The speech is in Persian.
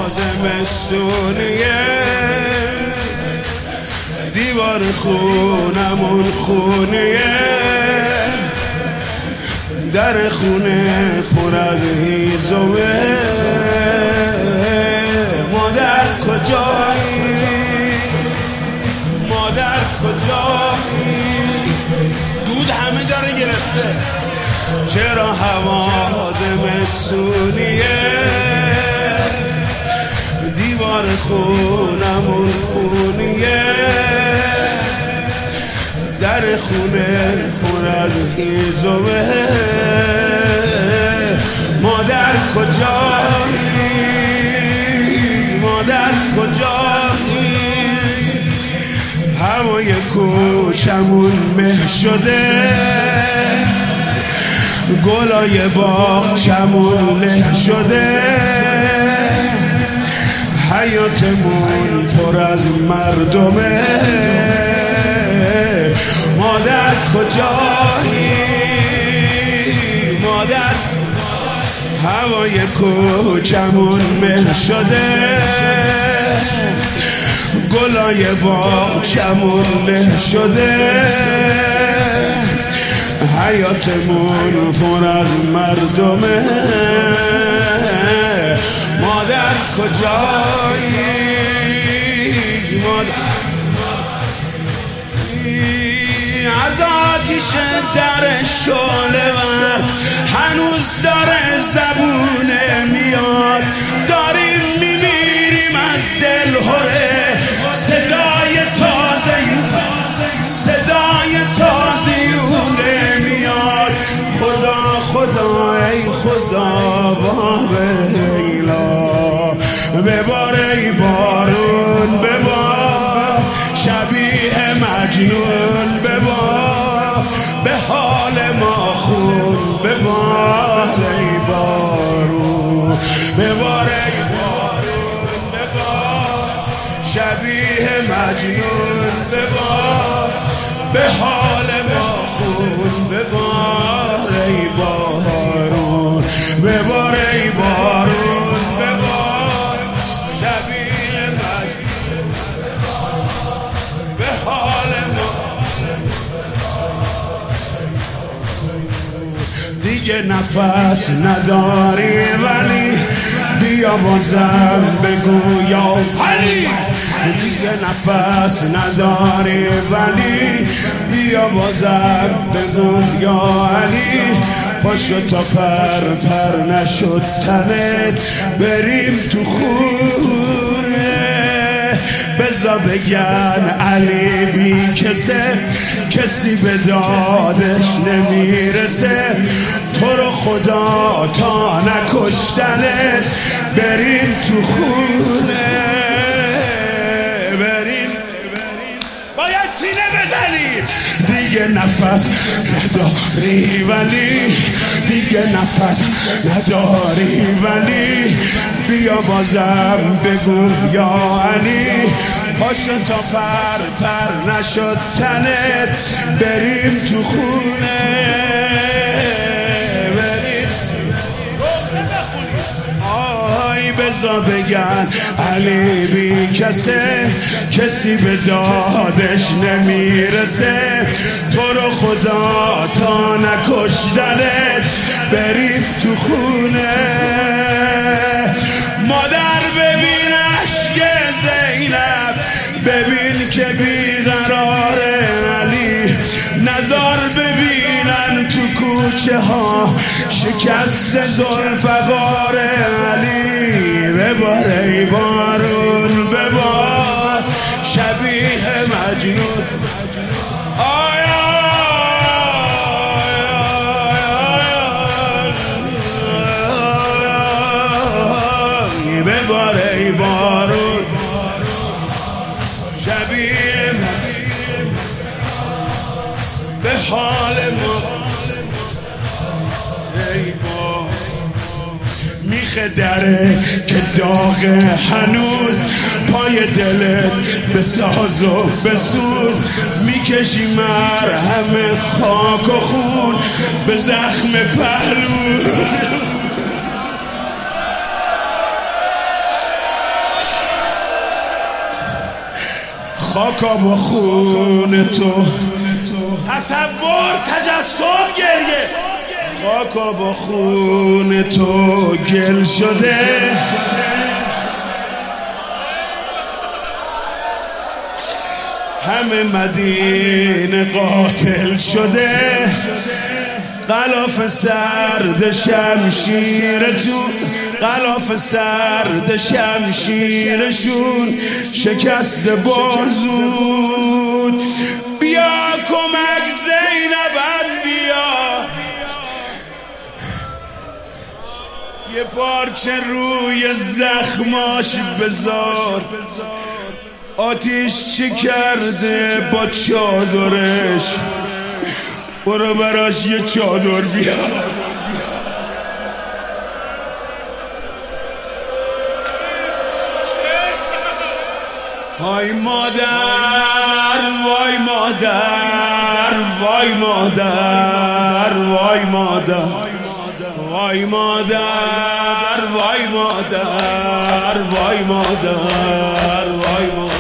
زمستونیه، دیوار خونمون خونیه، در خونه پر از هیزمه. مادر کجایی؟ مادر کجایی؟ دود همه جا رو گرفته. چرا هوا زمستونیه، دیوار خونمون خونیه، در خونه پر از هیزمه. مادر کجایی؟ مادر کجایی؟ هوای کوچمون مه شده، گلای باغچمون له شده، حیاتمون پر از مردمه. مادر کجایی؟ مادر هوای کوچمون مه شده، گلای باغچمون له شده، حیاتمون پر از مردمه. مادر کجایی؟ مادر از آتیش در شعله ور هنوز داره زبونه میاد. داریم میمیریم از دلهره، صدای تازیونه میاد. خدا خدا ای خدا باب ایلا، ببار ای بارون ببار، شبیه مجنون ببار، به حال ما خون ببار ای بارون، ببار ای بارون ببار، شبیه مجنون ببار، به حال ما خون ببار ای بارون، ببار ای بارون ببار، شبیه مجنون به حال ما. دیگه نفس نداری ولی بیا بازم بگو یا علی. دیگه نفس نداری ولی بیا بازم بگو یا علی. پاشو تا پر نشد تنت، بریم تو خونه. بزا بگن علی بی کسی به دادش نمیرسه. تو رو خدا تا نکشتنت، بریم تو خونه. بریم باید سینه بزنی. دیگه نفس نداری ولی، دیگه نفس نداری ولی بیا بازم بگو یا علی. پاشو تا پر نشد تنت، بریم تو خونه. بریم آی بزا بگن علی بی کسی به دادش نمیرسه. تو رو خدا تا نکشتنت، بریم تو خونه. مادر ببین عشق زینب، ببین که بیقراره علی. نزار ببینن تو کوچه ها شکست ذوالفقار علی. ببار ای بارون ببار، شبیه مجنون. آیا ببار ای بارون، شبیه به حال ما. ای بار میخه دره که داغ هنوز، پای دلت بساز و بسوز. میکشی مرهم خاک و خون به زخم پهلو. خاکا با خون تو، تصور تجسم گریه، خاکا با خون تو گل شده، همه مدینه قاتل شده، غلاف سرد شمشیرتون، غلاف سرد شمشیرشون شکست بازود. بیا کمک زینبم بیا، یه پارچه روی زخماش بذار، آتیش چی کرده با چادرش، برو براش یه چادر بیار. وای مادر، وای مادر، وای مادر، وای مادر، وای مادر، وای مادر، وای مادر، وای مادر.